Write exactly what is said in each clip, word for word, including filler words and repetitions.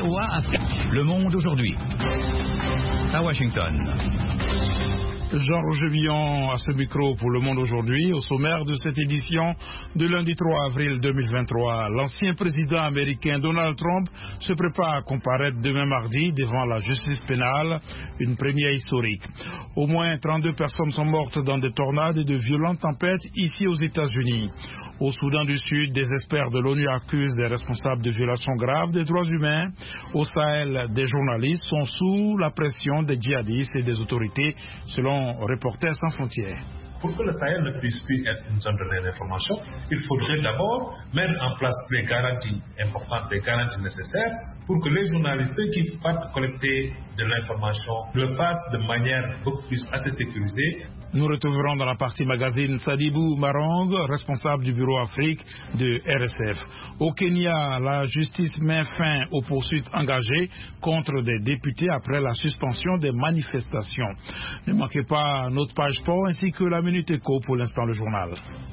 V O A Afrique. Le Monde aujourd'hui. À Washington. Jean-Roger Villon à ce micro pour Le Monde aujourd'hui. Au sommaire de cette édition de lundi trois avril deux mille vingt-trois, l'ancien président américain Donald Trump se prépare à comparaître demain mardi devant la justice pénale, une première historique. Au moins trente-deux personnes sont mortes dans des tornades et de violentes tempêtes ici aux États-Unis. Au Soudan du Sud, des experts de l'ONU accusent des responsables de violations graves des droits humains. Au Sahel, des journalistes sont sous la pression des djihadistes et des autorités, selon Reporters sans frontières. Pour que le Sahel ne puisse plus être une zone de non-information, il faudrait d'abord mettre en place les garanties importantes, les garanties nécessaires pour que les journalistes qui partent collecter de l'information le fassent de manière beaucoup plus assez sécurisée. Nous retrouverons dans la partie magazine Sadibou Marong, responsable du bureau Afrique de R S F. Au Kenya, la justice met fin aux poursuites engagées contre des députés après la suspension des manifestations. Ne manquez pas notre page sport ainsi que la Minute Éco, pour l'instant le journal.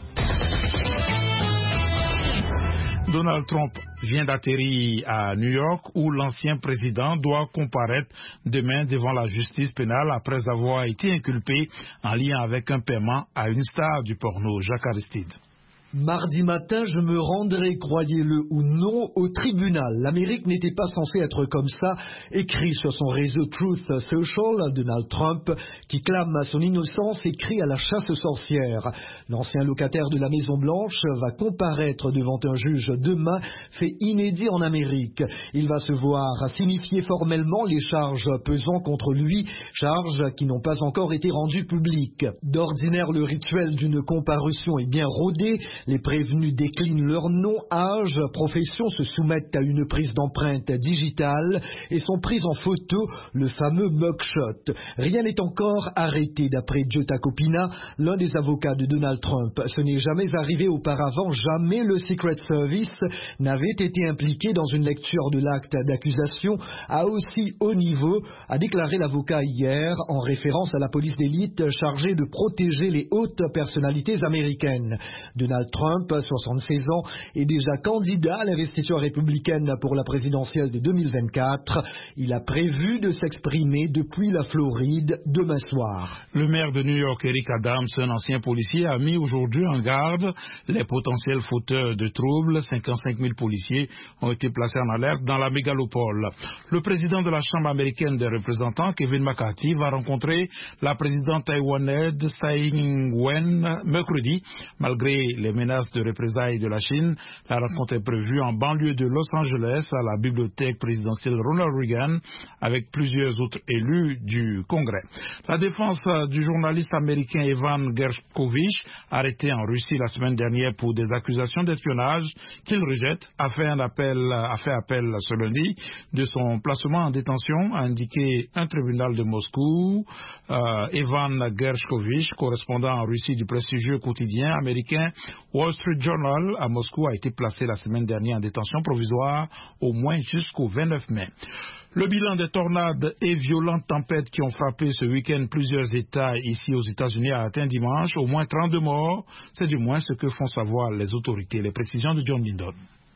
Donald Trump vient d'atterrir à New York où l'ancien président doit comparaître demain devant la justice pénale après avoir été inculpé en lien avec un paiement à une star du porno, Jacques Aristide. Mardi matin, je me rendrai, croyez-le ou non, au tribunal. L'Amérique n'était pas censée être comme ça, écrit sur son réseau Truth Social, Donald Trump, qui clame son innocence et crie à la chasse aux sorcières. L'ancien locataire de la Maison-Blanche va comparaître devant un juge demain, fait inédit en Amérique. Il va se voir signifier formellement les charges pesant contre lui, charges qui n'ont pas encore été rendues publiques. D'ordinaire, le rituel d'une comparution est bien rodé. Les prévenus déclinent leur nom, âge, profession, se soumettent à une prise d'empreinte digitale et sont pris en photo, le fameux mugshot. Rien n'est encore arrêté d'après Joe Tacopina, l'un des avocats de Donald Trump. Ce n'est jamais arrivé auparavant, jamais le Secret Service n'avait été impliqué dans une lecture de l'acte d'accusation à aussi haut niveau, a déclaré l'avocat hier en référence à la police d'élite chargée de protéger les hautes personnalités américaines. Donald Trump, soixante-seize ans, est déjà candidat à l'investiture républicaine pour la présidentielle de deux mille vingt-quatre. Il a prévu de s'exprimer depuis la Floride demain soir. Le maire de New York, Eric Adams, un ancien policier, a mis aujourd'hui en garde les potentiels fauteurs de troubles. cinquante-cinq mille policiers ont été placés en alerte dans la mégalopole. Le président de la Chambre américaine des représentants, Kevin McCarthy, va rencontrer la présidente taïwanaise Tsai Ing-wen mercredi, malgré les menaces de représailles de la Chine. La rencontre est prévue en banlieue de Los Angeles à la bibliothèque présidentielle Ronald Reagan avec plusieurs autres élus du Congrès. La défense du journaliste américain Evan Gershkovich, arrêté en Russie la semaine dernière pour des accusations d'espionnage qu'il rejette, a fait un appel, a fait appel ce lundi de son placement en détention, a indiqué un tribunal de Moscou. Euh, Evan Gershkovich, correspondant en Russie du prestigieux quotidien américain Wall Street Journal à Moscou, a été placé la semaine dernière en détention provisoire au moins jusqu'au vingt-neuf mai. Le bilan des tornades et violentes tempêtes qui ont frappé ce week-end plusieurs États ici aux États-Unis a atteint dimanche au moins trente-deux morts. C'est du moins ce que font savoir les autorités. Les précisions de John Lindon.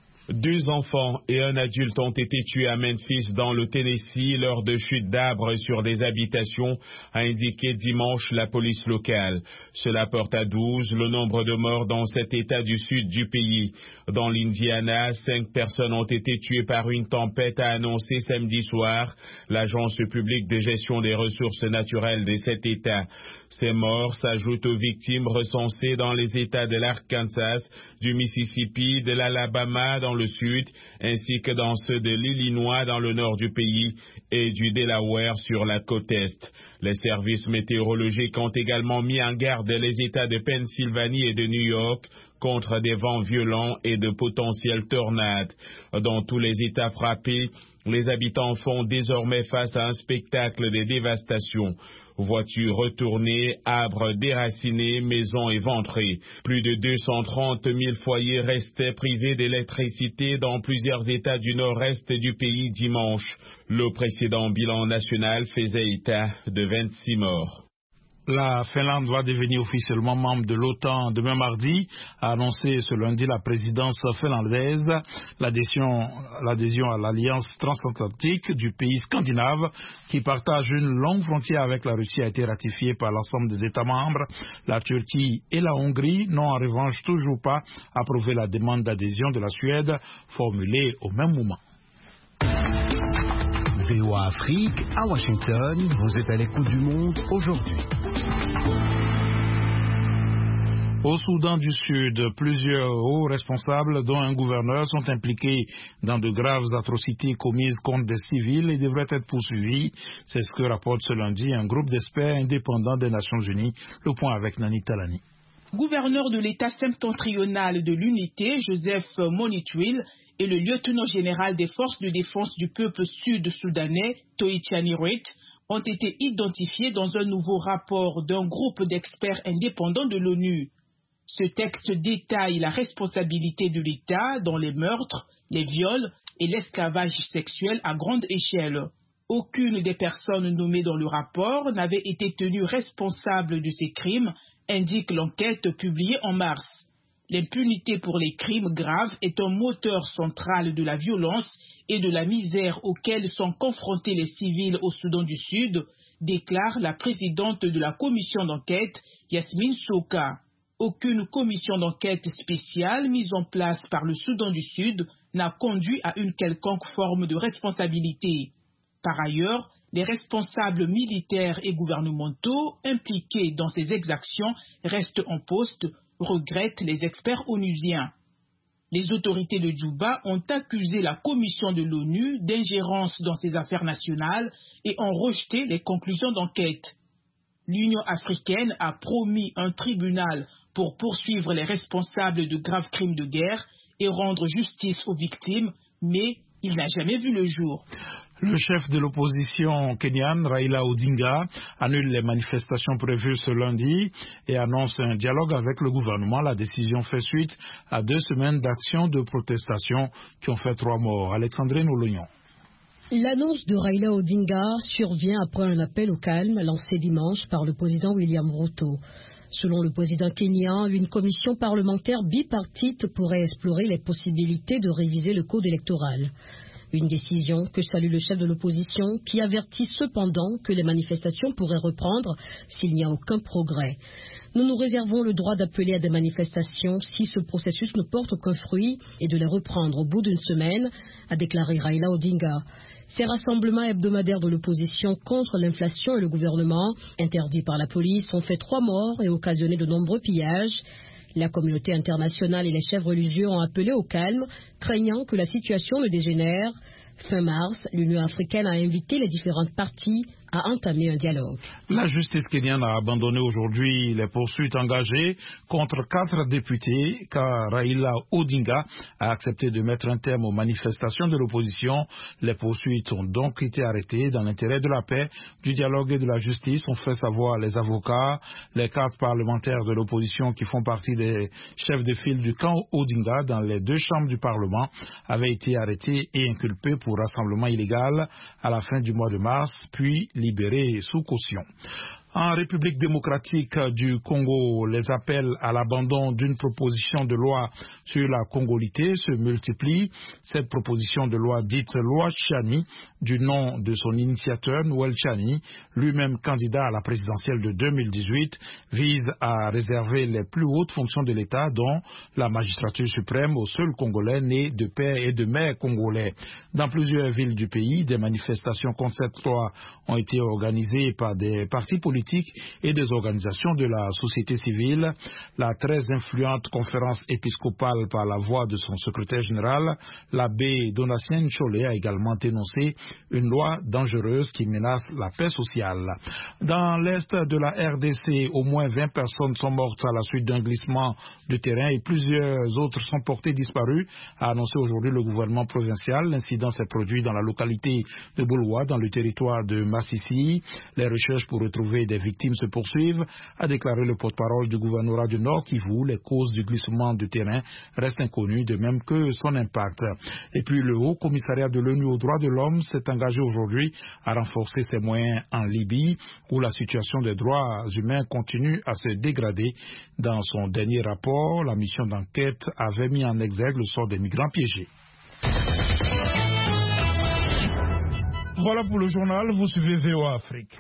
Deux enfants et un adulte ont été tués à Memphis dans le Tennessee lors de chutes d'arbres sur des habitations, a indiqué dimanche la police locale. Cela porte à douze le nombre de morts dans cet état du sud du pays. Dans l'Indiana, cinq personnes ont été tuées par une tempête, a annoncé samedi soir l'Agence publique de gestion des ressources naturelles de cet état. Ces morts s'ajoutent aux victimes recensées dans les États de l'Arkansas, du Mississippi, de l'Alabama dans le sud, ainsi que dans ceux de l'Illinois dans le nord du pays et du Delaware sur la côte est. Les services météorologiques ont également mis en garde les États de Pennsylvanie et de New York contre des vents violents et de potentielles tornades. Dans tous les États frappés, les habitants font désormais face à un spectacle de dévastation. Voitures retournées, arbres déracinés, maisons éventrées. Plus de deux cent trente mille foyers restaient privés d'électricité dans plusieurs États du nord-est du pays dimanche. Le précédent bilan national faisait état de vingt-six morts. La Finlande va devenir officiellement membre de l'OTAN demain mardi, a annoncé ce lundi la présidence finlandaise. L'adhésion, l'adhésion à l'Alliance transatlantique du pays scandinave qui partage une longue frontière avec la Russie a été ratifiée par l'ensemble des États membres. La Turquie et la Hongrie n'ont en revanche toujours pas approuvé la demande d'adhésion de la Suède formulée au même moment. V O A Afrique, à Washington, vous êtes à l'écoute du monde aujourd'hui. Au Soudan du Sud, plusieurs hauts responsables, dont un gouverneur, sont impliqués dans de graves atrocités commises contre des civils et devraient être poursuivis. C'est ce que rapporte ce lundi un groupe d'experts indépendants des Nations Unies. Le point avec Nani Talani. Gouverneur de l'État septentrional de l'Unité, Joseph Monitwil, et le lieutenant-général des forces de défense du peuple sud-soudanais, Toitiani Ruit, ont été identifiés dans un nouveau rapport d'un groupe d'experts indépendants de l'ONU. Ce texte détaille la responsabilité de l'État dans les meurtres, les viols et l'esclavage sexuel à grande échelle. Aucune des personnes nommées dans le rapport n'avait été tenue responsable de ces crimes, indique l'enquête publiée en mars. L'impunité pour les crimes graves est un moteur central de la violence et de la misère auxquelles sont confrontés les civils au Soudan du Sud, déclare la présidente de la commission d'enquête, Yasmine Soka. Aucune commission d'enquête spéciale mise en place par le Soudan du Sud n'a conduit à une quelconque forme de responsabilité. Par ailleurs, les responsables militaires et gouvernementaux impliqués dans ces exactions restent en poste, regrettent les experts onusiens. Les autorités de Djouba ont accusé la commission de l'ONU d'ingérence dans ses affaires nationales et ont rejeté les conclusions d'enquête. L'Union africaine a promis un tribunal pour poursuivre les responsables de graves crimes de guerre et rendre justice aux victimes, mais il n'a jamais vu le jour. Le chef de l'opposition kenyane, Raila Odinga, annule les manifestations prévues ce lundi et annonce un dialogue avec le gouvernement. La décision fait suite à deux semaines d'actions de protestation qui ont fait trois morts. Alexandrine Oulognon. L'annonce de Raila Odinga survient après un appel au calme lancé dimanche par le président William Ruto. Selon le président kenyan, une commission parlementaire bipartite pourrait explorer les possibilités de réviser le code électoral. Une décision que salue le chef de l'opposition qui avertit cependant que les manifestations pourraient reprendre s'il n'y a aucun progrès. Nous nous réservons le droit d'appeler à des manifestations si ce processus ne porte aucun fruit et de les reprendre au bout d'une semaine, a déclaré Raila Odinga. Ces rassemblements hebdomadaires de l'opposition contre l'inflation et le gouvernement, interdits par la police, ont fait trois morts et occasionné de nombreux pillages. La communauté internationale et les chefs religieux ont appelé au calme, craignant que la situation ne dégénère. Fin mars, l'Union africaine a invité les différentes parties à entamer un dialogue. La justice kenyane a abandonné aujourd'hui les poursuites engagées contre quatre députés car Raila Odinga a accepté de mettre un terme aux manifestations de l'opposition. Les poursuites ont donc été arrêtées dans l'intérêt de la paix, du dialogue et de la justice, ont fait savoir les avocats. Les quatre parlementaires de l'opposition qui font partie des chefs de file du camp Odinga dans les deux chambres du Parlement avaient été arrêtés et inculpés pour rassemblement illégal à la fin du mois de mars, puis libérés sous caution. En République démocratique du Congo, les appels à l'abandon d'une proposition de loi sur la congolité se multiplient. Cette proposition de loi dite loi Tchani, du nom de son initiateur, Noël Tchani, lui-même candidat à la présidentielle de deux mille dix-huit, vise à réserver les plus hautes fonctions de l'État, dont la magistrature suprême, aux seuls Congolais nés de père et de mère congolais. Dans plusieurs villes du pays, des manifestations contre cette loi ont été organisées par des partis politiques et des organisations de la société civile. La très influente conférence épiscopale, par la voix de son secrétaire général, l'abbé Donatien Nchole, a également dénoncé une loi dangereuse qui menace la paix sociale. Dans l'est de la R D C, au moins vingt personnes sont mortes à la suite d'un glissement de terrain et plusieurs autres sont portées disparues, a annoncé aujourd'hui le gouvernement provincial. L'incident s'est produit dans la localité de Bouloua, dans le territoire de Massissi. Les recherches pour retrouver des victimes se poursuivent, a déclaré le porte-parole du gouvernorat du Nord Kivu. Les causes du glissement de terrain restent inconnues, de même que son impact. Et puis le Haut Commissariat de l'ONU aux droits de l'homme s'est engagé aujourd'hui à renforcer ses moyens en Libye, où la situation des droits humains continue à se dégrader. Dans son dernier rapport, la mission d'enquête avait mis en exergue le sort des migrants piégés. Voilà pour le journal, vous suivez V O A Afrique.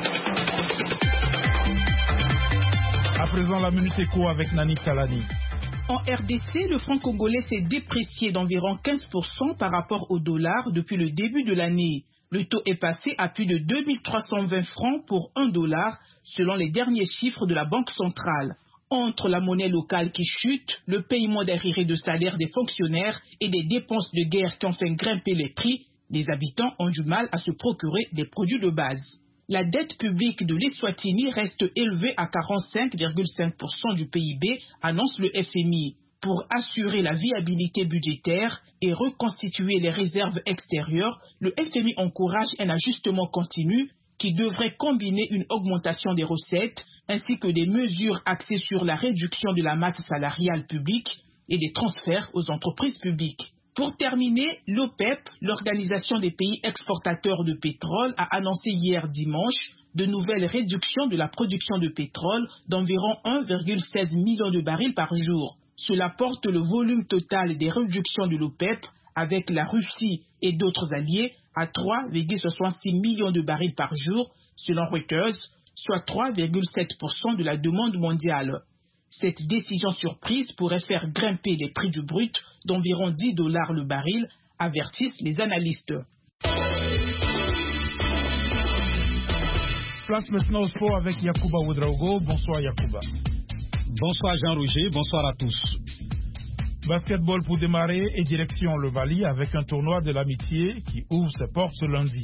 À présent, la Minute Éco avec Nani Kalani. En R D C, le franc congolais s'est déprécié d'environ quinze pour cent par rapport au dollar depuis le début de l'année. Le taux est passé à plus de deux mille trois cent vingt francs pour un dollar, selon les derniers chiffres de la Banque centrale. Entre la monnaie locale qui chute, le paiement d'arriérés de salaire des fonctionnaires et des dépenses de guerre qui ont fait grimper les prix, les habitants ont du mal à se procurer des produits de base. La dette publique de l'Eswatini reste élevée à quarante-cinq virgule cinq pour cent du P I B, annonce le F M I. Pour assurer la viabilité budgétaire et reconstituer les réserves extérieures, le F M I encourage un ajustement continu qui devrait combiner une augmentation des recettes ainsi que des mesures axées sur la réduction de la masse salariale publique et des transferts aux entreprises publiques. Pour terminer, l'OPEP, l'Organisation des pays exportateurs de pétrole, a annoncé hier dimanche de nouvelles réductions de la production de pétrole d'environ un virgule seize million de barils par jour. Cela porte le volume total des réductions de l'OPEP avec la Russie et d'autres alliés à trois virgule soixante-six millions de barils par jour, selon Reuters, soit trois virgule sept pour cent de la demande mondiale. Cette décision surprise pourrait faire grimper les prix du brut d'environ dix dollars le baril, avertissent les analystes. Place maintenant au sport avec Yacouba Ouedraogo. Bonsoir Yacouba. Bonsoir Jean-Roger, bonsoir à tous. Basketball pour démarrer et direction le Mali avec un tournoi de l'amitié qui ouvre ses portes ce lundi.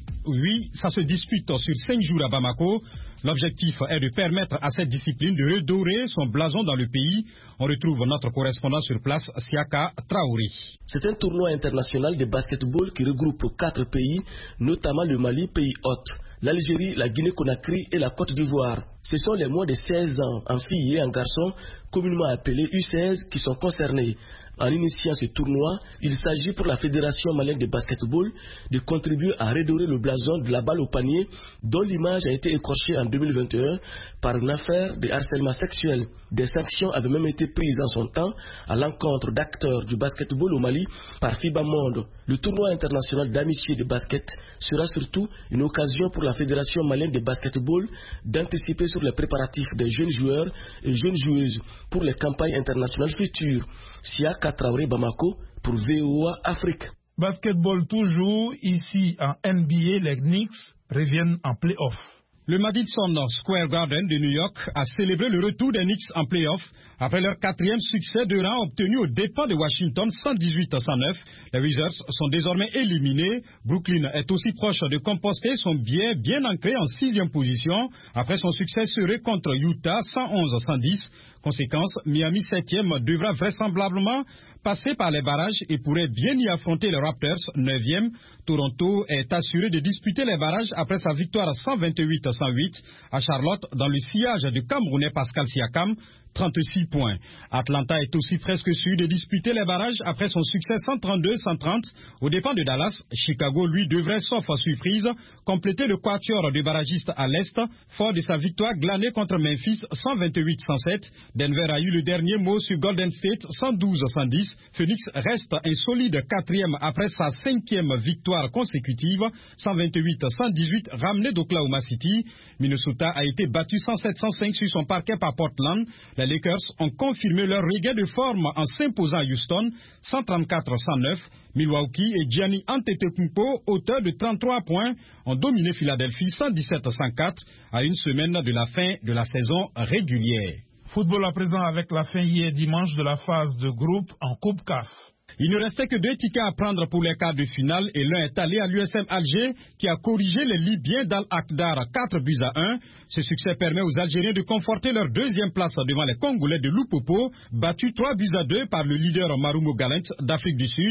Oui, ça se dispute sur cinq jours à Bamako. L'objectif est de permettre à cette discipline de redorer son blason dans le pays. On retrouve notre correspondant sur place, Siaka Traoré. C'est un tournoi international de basketball qui regroupe quatre pays, notamment le Mali, pays hôte, l'Algérie, la Guinée-Conakry et la Côte d'Ivoire. Ce sont les moins de seize ans, en filles et en garçons, communément appelés U seize, qui sont concernés. En initiant ce tournoi, il s'agit pour la Fédération malienne de basketball de contribuer à redorer le blason de la balle au panier, dont l'image a été écorchée en deux mille vingt et un par une affaire de harcèlement sexuel. Des sanctions avaient même été prises en son temps à l'encontre d'acteurs du basketball au Mali par FIBA Monde. Le tournoi international d'amitié de basket sera surtout une occasion pour la Fédération malienne de basketball d'anticiper sur les préparatifs des jeunes joueurs et jeunes joueuses pour les campagnes internationales futures. Siaka Traoré, Bamako, pour V O A Afrique. Basketball toujours, ici en N B A, les Knicks reviennent en play-off. Le Madison Square Garden de New York a célébré le retour des Knicks en play-off après leur quatrième succès de rang obtenu aux dépens de Washington cent dix-huit à cent neuf. Les Wizards sont désormais éliminés. Brooklyn est aussi proche de composter son billet bien ancré en sixième position après son succès serré contre Utah cent onze à cent dix. Conséquence, Miami septième devra vraisemblablement passer par les barrages et pourrait bien y affronter les Raptors neuvième. Toronto est assuré de disputer les barrages après sa victoire cent vingt-huit à cent huit à Charlotte dans le sillage du Camerounais Pascal Siakam, trente-six points. Atlanta est aussi presque sûr de disputer les barrages après son succès cent trente-deux à cent trente aux dépens de Dallas. Chicago, lui, devrait, sauf surprise, compléter le quatuor de barragistes à l'Est, fort de sa victoire glanée contre Memphis cent vingt-huit à cent sept. Denver a eu le dernier mot sur Golden State cent douze à cent dix. Phoenix reste un solide quatrième après sa cinquième victoire consécutive, cent vingt-huit à cent dix-huit, ramené d'Oklahoma City. Minnesota a été battu cent sept à cent cinq sur son parquet par Portland. Les Lakers ont confirmé leur regain de forme en s'imposant à Houston, cent trente-quatre à cent neuf. Milwaukee et Giannis Antetokounmpo, auteurs de trente-trois points, ont dominé Philadelphie cent dix-sept à cent quatre à une semaine de la fin de la saison régulière. Football à présent avec la fin hier dimanche de la phase de groupe en Coupe C A F. Il ne restait que deux tickets à prendre pour les quarts de finale et l'un est allé à l'U S M Alger qui a corrigé les Libyens d'Al-Akdar quatre buts à un. Ce succès permet aux Algériens de conforter leur deuxième place devant les Congolais de Lupopo, battus trois buts à deux par le leader Marumo Gallant d'Afrique du Sud.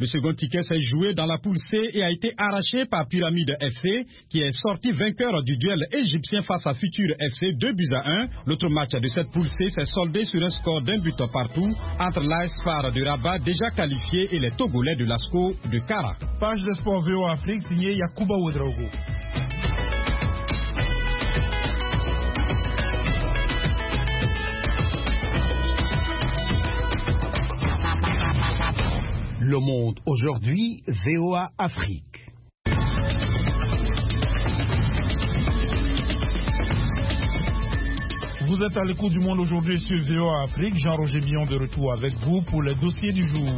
Le second ticket s'est joué dans la poule C et a été arraché par Pyramide F C, qui est sorti vainqueur du duel égyptien face à Futur F C, deux buts à un. L'autre match de cette poule C s'est soldé sur un score d'un but partout entre l'A S F A R de Rabat, déjà qualifié, et les Togolais de l'ASCO de Kara. Page de sport V O Afrique, signé Yacouba Ouedraogo. Le Monde aujourd'hui, V O A Afrique. Vous êtes à l'écoute du Monde aujourd'hui sur V O A Afrique. Jean-Roger Billon de retour avec vous pour les dossiers du jour.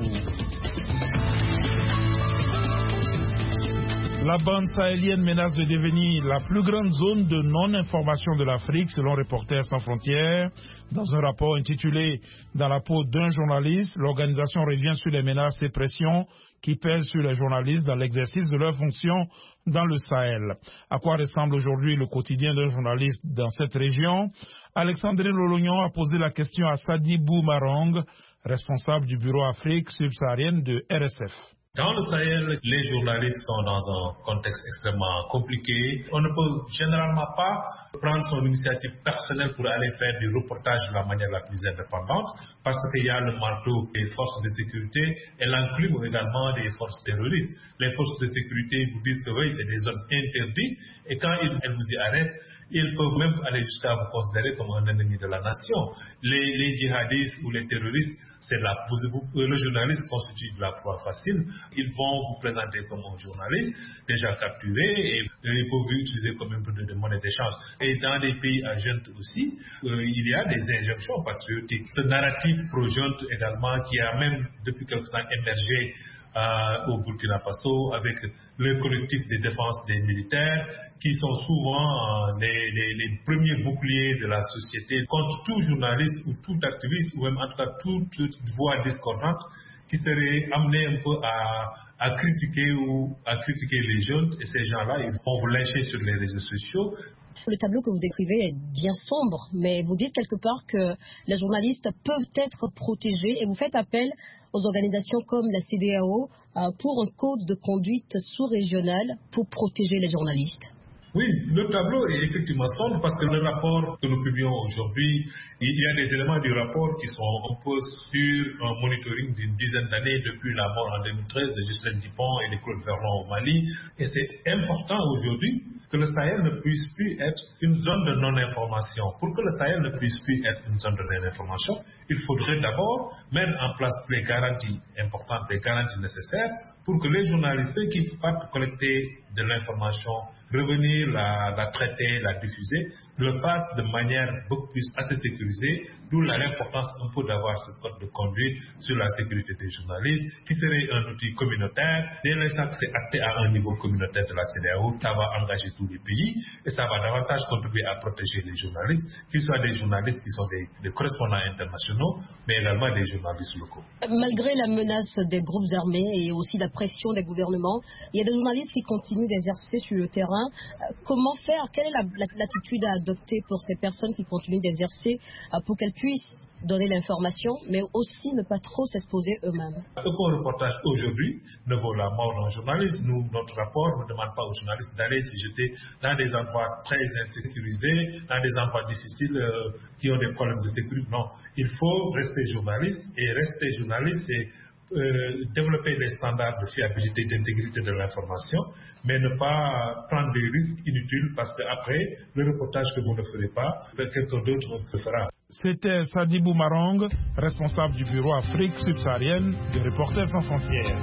La bande sahélienne menace de devenir la plus grande zone de non-information de l'Afrique, selon Reporters sans frontières. Dans un rapport intitulé « Dans la peau d'un journaliste », l'organisation revient sur les menaces et pressions qui pèsent sur les journalistes dans l'exercice de leurs fonctions dans le Sahel. À quoi ressemble aujourd'hui le quotidien d'un journaliste dans cette région? Alexandre Lolognon a posé la question à Sadibou Marong, responsable du bureau Afrique subsaharienne de R S F. Dans le Sahel, les journalistes sont dans un contexte extrêmement compliqué. On ne peut généralement pas prendre son initiative personnelle pour aller faire du reportage de la manière la plus indépendante, parce qu'il y a le marteau des forces de sécurité et l'enclume également des forces terroristes. Les forces de sécurité vous disent que oui, c'est des zones interdites, et quand ils, elles vous y arrêtent, ils peuvent même aller jusqu'à vous considérer comme un ennemi de la nation. Les, les djihadistes ou les terroristes, c'est la, vous, vous, le journaliste constitue de la proie facile. Ils vont vous présenter comme un journaliste déjà capturé et, et ils peuvent vous utiliser comme un peu de, de monnaie d'échange. Et dans des pays à junte aussi, euh, il y a des injonctions patriotiques. Ce narratif pro-junte également qui a même depuis quelque temps émergé Euh, au Burkina Faso avec le collectif de défense des militaires qui sont souvent euh, les, les, les premiers boucliers de la société contre tout journaliste ou tout activiste ou même en tout cas toute, toute voix discordante qui serait amenée un peu à, à critiquer ou à critiquer les jeunes, et ces gens-là ils vont vous lyncher sur les réseaux sociaux. Le tableau que vous décrivez est bien sombre, mais vous dites quelque part que les journalistes peuvent être protégés et vous faites appel aux organisations comme la C E D E A O pour un code de conduite sous-régional pour protéger les journalistes. Oui, le tableau est effectivement sombre parce que le rapport que nous publions aujourd'hui, il y a des éléments du rapport qui sont un peu sur un monitoring d'une dizaine d'années depuis la mort en deux mille treize de Ghislaine Dupont et de Claude Verlon au Mali. Et c'est important aujourd'hui que le Sahel ne puisse plus être une zone de non-information. Pour que le Sahel ne puisse plus être une zone de non-information, il faudrait d'abord mettre en place les garanties importantes, les garanties nécessaires pour que les journalistes qui partent collecter de l'information, revenir la, la traiter, la diffuser, le fassent de manière beaucoup plus assez sécurisée, d'où l'importance un peu d'avoir ce code de conduite sur la sécurité des journalistes, qui serait un outil communautaire. Dès l'instant que c'est acté à un niveau communautaire de la C E D E A O, ça va engager tous les pays et ça va davantage contribuer à protéger les journalistes, qu'ils soient des journalistes qui sont des, des correspondants internationaux, mais également des journalistes locaux. Malgré la menace des groupes armés et aussi la pression des gouvernements, il y a des journalistes qui continuent d'exercer sur le terrain. Comment faire? Quelle est la, la, l'attitude à adopter pour ces personnes qui continuent d'exercer pour qu'elles puissent donner l'information, mais aussi ne pas trop s'exposer eux-mêmes? Aucun reportage aujourd'hui ne vaut la mort d'un journaliste. Nous, notre rapport ne demande pas aux journalistes d'aller se jeter dans des endroits très insécurisés, dans des endroits difficiles euh, qui ont des problèmes de sécurité. Non, il faut rester journaliste et rester journaliste et Euh, développer des standards de fiabilité, d'intégrité de l'information, mais ne pas prendre des risques inutiles parce qu'après, le reportage que vous ne ferez pas, quelqu'un d'autre le fera. C'était Sadibou Marong, responsable du bureau Afrique subsaharienne de Reporters sans frontières.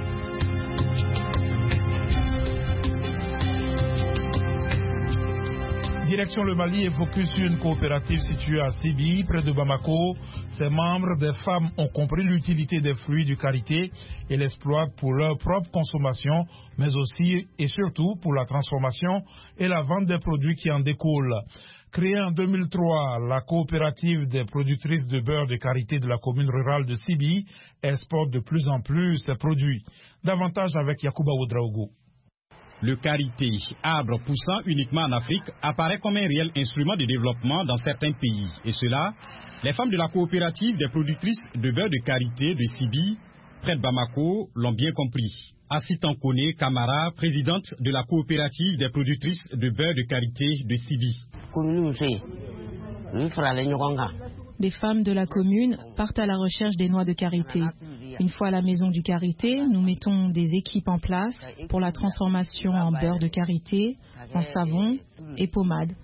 Direction le Mali est focus sur une coopérative située à Sibi, près de Bamako. Ses membres, des femmes, ont compris l'utilité des fruits du karité et l'exploitent pour leur propre consommation, mais aussi et surtout pour la transformation et la vente des produits qui en découlent. Créée en deux mille trois, la coopérative des productrices de beurre de karité de la commune rurale de Sibi exporte de plus en plus ses produits. Davantage avec Yacouba Ouedraogo. Le karité, arbre poussant uniquement en Afrique, apparaît comme un réel instrument de développement dans certains pays. Et cela, les femmes de la coopérative des productrices de beurre de karité de Sibi près de Bamako, l'ont bien compris. Assitankone Kamara, présidente de la coopérative des productrices de beurre de karité de Sibi. Les femmes de la commune partent à la recherche des noix de karité. Une fois à la maison du karité, nous mettons des équipes en place pour la transformation en beurre de karité, en savon et pommade.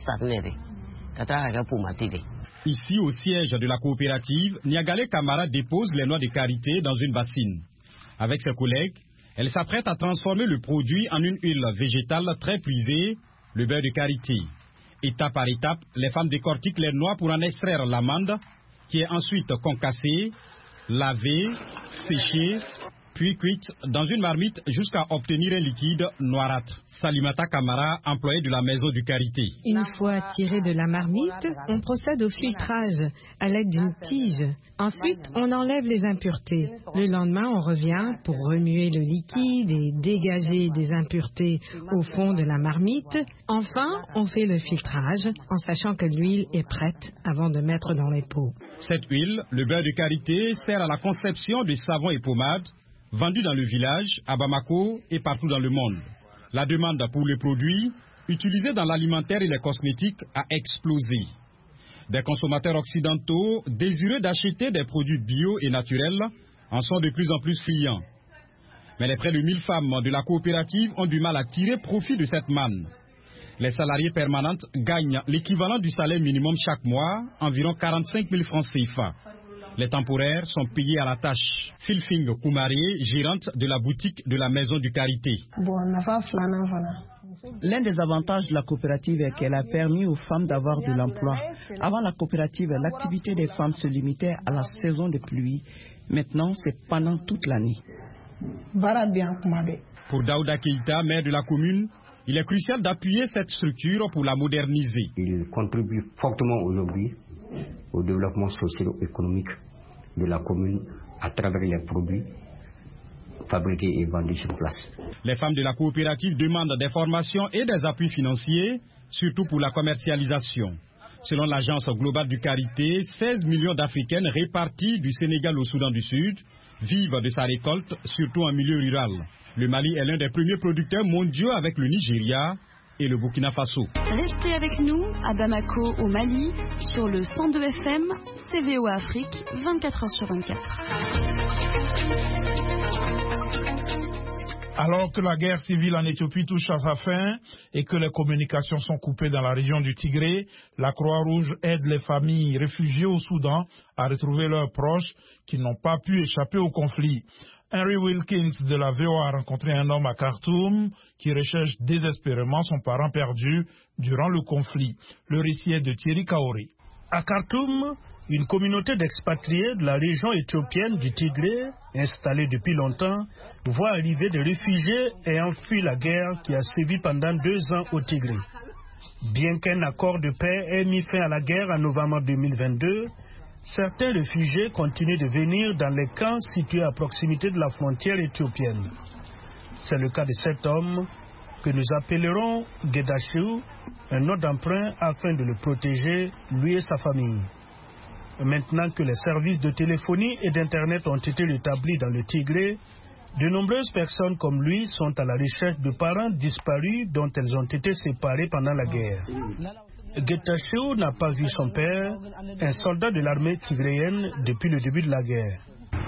Ici, au siège de la coopérative, Niagale Kamara dépose les noix de karité dans une bassine. Avec ses collègues, elle s'apprête à transformer le produit en une huile végétale très prisée, le beurre de karité. Étape par étape, les femmes décortiquent les noix pour en extraire l'amande, qui est ensuite concassée, lavée, séchée, puis cuite dans une marmite jusqu'à obtenir un liquide noirâtre. Salimata Kamara, employée de la maison du karité. Une fois tiré de la marmite, on procède au filtrage à l'aide d'une tige. Ensuite, on enlève les impuretés. Le lendemain, on revient pour remuer le liquide et dégager des impuretés au fond de la marmite. Enfin, on fait le filtrage en sachant que l'huile est prête avant de mettre dans les pots. Cette huile, le beurre de karité, sert à la conception de savons et pommades vendus dans le village, à Bamako et partout dans le monde. La demande pour les produits utilisés dans l'alimentaire et les cosmétiques a explosé. Des consommateurs occidentaux désireux d'acheter des produits bio et naturels en sont de plus en plus friands. Mais les près de mille femmes de la coopérative ont du mal à tirer profit de cette manne. Les salariées permanentes gagnent l'équivalent du salaire minimum chaque mois, environ quarante-cinq mille francs C F A. Les temporaires sont payés à la tâche. Philfing Koumare, gérante de la boutique de la maison du karité. L'un des avantages de la coopérative est qu'elle a permis aux femmes d'avoir de l'emploi. Avant la coopérative, l'activité des femmes se limitait à la saison des pluies. Maintenant, c'est pendant toute l'année. Pour Daouda Keïta, maire de la commune, il est crucial d'appuyer cette structure pour la moderniser. Il contribue fortement aujourd'hui au développement socio-économique de la commune à travers les produits fabriqués et vendus sur place. Les femmes de la coopérative demandent des formations et des appuis financiers, surtout pour la commercialisation. Selon l'agence globale du karité, seize millions d'Africaines réparties du Sénégal au Soudan du Sud vivent de sa récolte, surtout en milieu rural. Le Mali est l'un des premiers producteurs mondiaux avec le Nigeria et le Burkina Faso. Restez avec nous à Bamako au Mali sur le cent deux F M, C V O Afrique, vingt-quatre heures sur vingt-quatre. Alors que la guerre civile en Éthiopie touche à sa fin et que les communications sont coupées dans la région du Tigré, la Croix-Rouge aide les familles réfugiées au Soudan à retrouver leurs proches qui n'ont pas pu échapper au conflit. Henry Wilkins de la V O A a rencontré un homme à Khartoum qui recherche désespérément son parent perdu durant le conflit. Le récit est de Thierry Kaoré. À Khartoum, une communauté d'expatriés de la région éthiopienne du Tigré, installée depuis longtemps, voit arriver des réfugiés ayant fui la guerre qui a sévi pendant deux ans au Tigré. Bien qu'un accord de paix ait mis fin à la guerre en novembre deux mille vingt-deux, certains réfugiés continuent de venir dans les camps situés à proximité de la frontière éthiopienne. C'est le cas de cet homme que nous appellerons Gedashiou, un nom d'emprunt afin de le protéger, lui et sa famille. Maintenant que les services de téléphonie et d'internet ont été rétablis dans le Tigré, de nombreuses personnes comme lui sont à la recherche de parents disparus dont elles ont été séparées pendant la guerre. Gedashiou n'a pas vu son père, un soldat de l'armée tigréenne depuis le début de la guerre.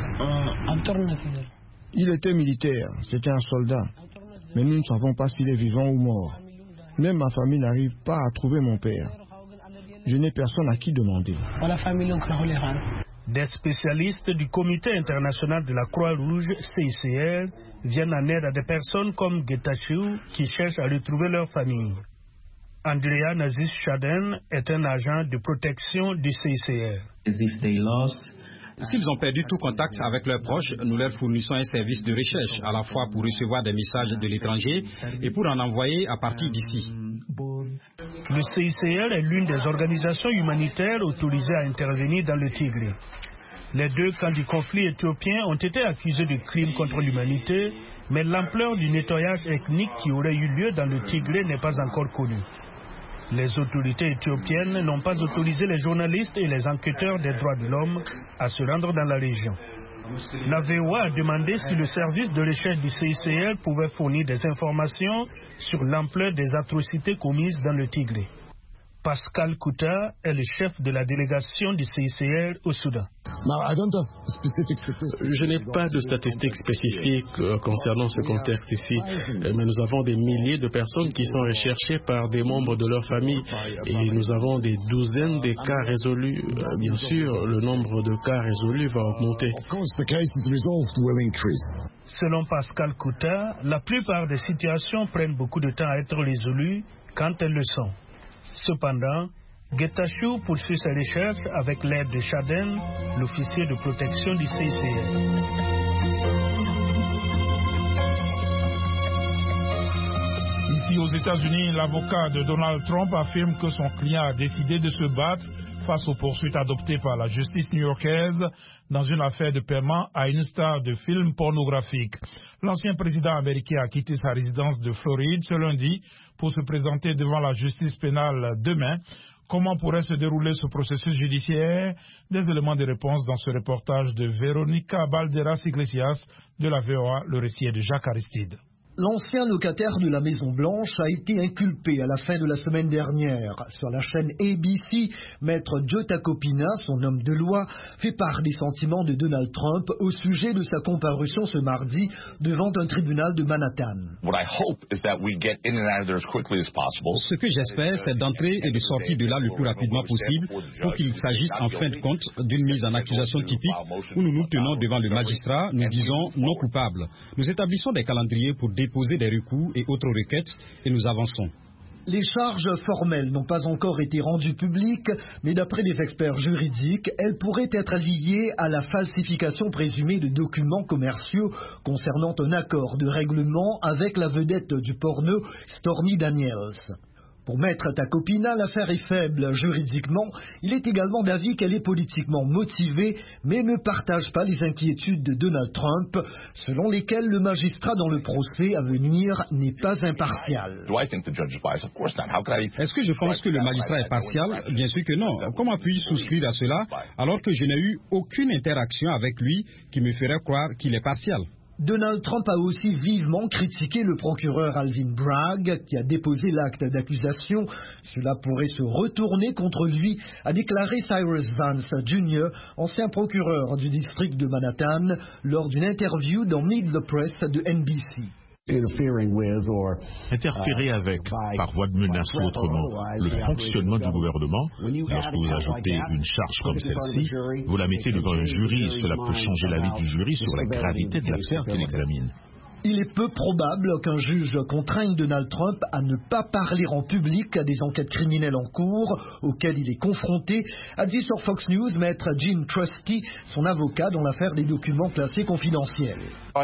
Il était militaire, c'était un soldat, mais nous ne savons pas s'il est vivant ou mort. Même ma famille n'arrive pas à trouver mon père. Je n'ai personne à qui demander. Des spécialistes du Comité international de la Croix-Rouge, C I C R, viennent en aide à des personnes comme Gedashiou qui cherchent à retrouver leur famille. Andrea Nazis Chaden est un agent de protection du C I C R. S'ils ont perdu tout contact avec leurs proches, nous leur fournissons un service de recherche, à la fois pour recevoir des messages de l'étranger et pour en envoyer à partir d'ici. Le C I C R est l'une des organisations humanitaires autorisées à intervenir dans le Tigré. Les deux camps du conflit éthiopien ont été accusés de crimes contre l'humanité, mais l'ampleur du nettoyage ethnique qui aurait eu lieu dans le Tigré n'est pas encore connue. Les autorités éthiopiennes n'ont pas autorisé les journalistes et les enquêteurs des droits de l'homme à se rendre dans la région. La V O A a demandé si le service de recherche du C I C R pouvait fournir des informations sur l'ampleur des atrocités commises dans le Tigré. Pascal Kouta est le chef de la délégation du C I C R au Soudan. Je n'ai pas de statistiques spécifiques concernant ce contexte ici, mais nous avons des milliers de personnes qui sont recherchées par des membres de leur famille et nous avons des douzaines de cas résolus. Bien sûr, le nombre de cas résolus va augmenter. Selon Pascal Kouta, la plupart des situations prennent beaucoup de temps à être résolues quand elles le sont. Cependant, Getachew poursuit ses recherches avec l'aide de Chaden, l'officier de protection du C I C R. Ici aux États-Unis, l'avocat de Donald Trump affirme que son client a décidé de se battre face aux poursuites adoptées par la justice new-yorkaise dans une affaire de paiement à une star de films pornographiques. L'ancien président américain a quitté sa résidence de Floride ce lundi pour se présenter devant la justice pénale demain. Comment pourrait se dérouler ce processus judiciaire? Des éléments de réponse dans ce reportage de Véronica Balderas Iglesias de la V O A. Le récit est de Jacques Aristide. L'ancien locataire de la Maison-Blanche a été inculpé à la fin de la semaine dernière. Sur la chaîne A B C, maître Joe Tacopina, son homme de loi, fait part des sentiments de Donald Trump au sujet de sa comparution ce mardi devant un tribunal de Manhattan. Ce que j'espère, c'est d'entrer et de sortir de là le plus rapidement possible pour qu'il s'agisse en fin de compte d'une mise en accusation typique où nous nous tenons devant le magistrat, nous disons non coupable. Nous établissons des calendriers pour déposer des recours et autres requêtes et nous avançons. Les charges formelles n'ont pas encore été rendues publiques, mais d'après des experts juridiques, elles pourraient être liées à la falsification présumée de documents commerciaux concernant un accord de règlement avec la vedette du porno Stormy Daniels. Pour maître Tacopina, l'affaire est faible juridiquement. Il est également d'avis qu'elle est politiquement motivée, mais ne partage pas les inquiétudes de Donald Trump, selon lesquelles le magistrat dans le procès à venir n'est pas impartial. Est-ce que je pense que le magistrat est partial? Bien sûr que non. Comment puis-je souscrire à cela alors que je n'ai eu aucune interaction avec lui qui me ferait croire qu'il est partial? Donald Trump a aussi vivement critiqué le procureur Alvin Bragg qui a déposé l'acte d'accusation. Cela pourrait se retourner contre lui, a déclaré Cyrus Vance Junior, ancien procureur du district de Manhattan, lors d'une interview dans Meet the Press de N B C. Interférer avec, par voie de menace ou autrement, le fonctionnement du gouvernement, lorsque vous ajoutez une charge comme celle-ci, vous la mettez devant un jury et cela peut changer l'avis du jury sur la gravité de l'affaire qu'il examine. Il est peu probable qu'un juge contraigne Donald Trump à ne pas parler en public des enquêtes criminelles en cours auxquelles il est confronté, a dit sur Fox News maître Jim Trusty, son avocat dans l'affaire des documents classés confidentiels.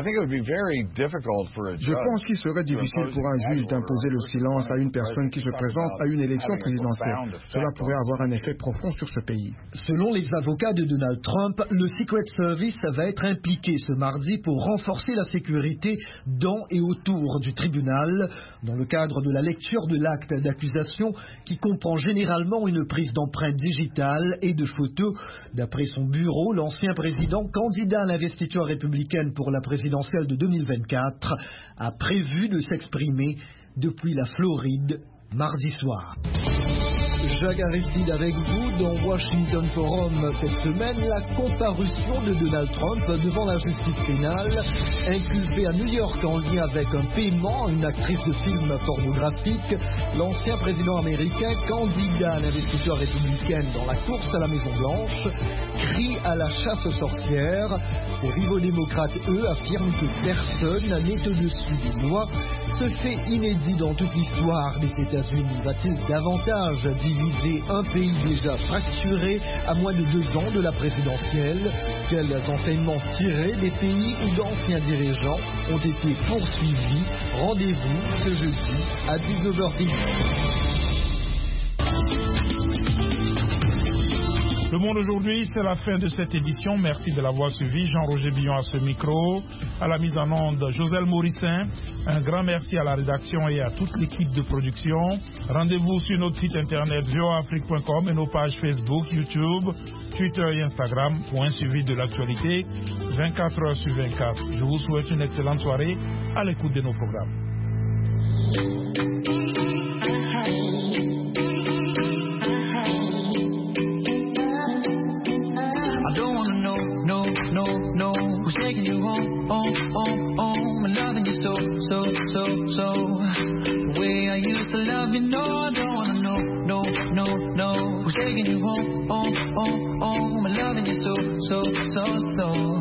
Je pense qu'il serait difficile pour un juge d'imposer le silence à une personne qui se présente à une élection présidentielle. Cela pourrait avoir un effet profond sur ce pays. Selon les avocats de Donald Trump, le Secret Service va être impliqué ce mardi pour renforcer la sécurité dans et autour du tribunal, dans le cadre de la lecture de l'acte d'accusation qui comprend généralement une prise d'empreintes digitales et de photos. D'après son bureau, l'ancien président, candidat à l'investiture républicaine pour la présidentielle de deux mille vingt-quatre, a prévu de s'exprimer depuis la Floride mardi soir. Jacques Aristide avec vous dans Washington Forum cette semaine, la comparution de Donald Trump devant la justice pénale, inculpé à New York en lien avec un paiement à une actrice de film pornographique. L'ancien président américain, candidat à l'investiture républicaine dans la course à la Maison-Blanche, crie à la chasse aux sorcières. Les rivaux démocrates, eux, affirment que personne n'est au-dessus des lois. Ce fait inédit dans toute l'histoire des États-Unis va-t-il davantage diviser un pays déjà fracturé à moins de deux ans de la présidentielle? Quels enseignements tirés des pays où d'anciens dirigeants ont été poursuivis? Rendez-vous ce jeudi à dix-neuf heures dix. Le Monde aujourd'hui, c'est la fin de cette édition. Merci de l'avoir suivi. Jean-Roger Billon à ce micro, à la mise en onde, Joselle Morissin. Un grand merci à la rédaction et à toute l'équipe de production. Rendez-vous sur notre site internet v o afrique point com et nos pages Facebook, YouTube, Twitter et Instagram pour un suivi de l'actualité vingt-quatre heures sur vingt-quatre. Je vous souhaite une excellente soirée à l'écoute de nos programmes. I don't wanna know, no, no, no, who's taking you home, home, home, home, and loving you so, so, so, so, the way I used to love you. No, I don't wanna know, no, no, no, who's taking you home, home, home, home, and loving you so, so, so, so.